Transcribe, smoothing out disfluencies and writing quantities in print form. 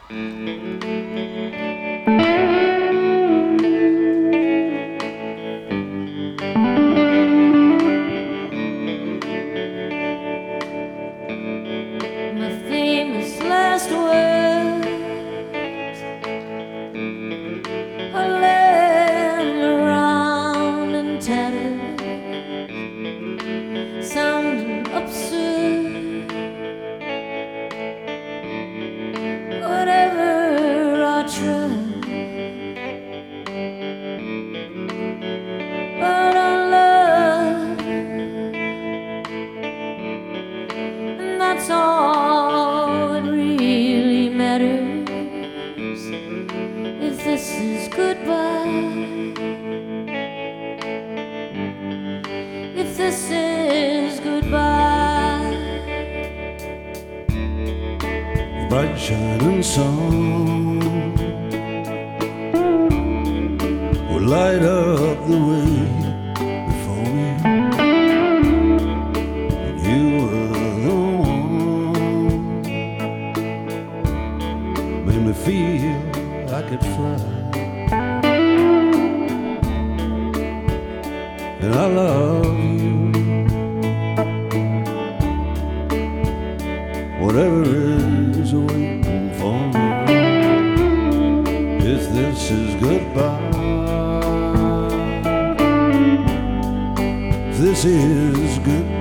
My famous last words are laying around in tatters, sounding absurd. Whatever I try, but I love, and that's all that really matters. If this is goodbye, if this is goodbye, bright shining sun will light up the way before me. And you were the one made me feel I could fly. And I love you, whatever is waiting for me. If this is goodbye, if this is goodbye.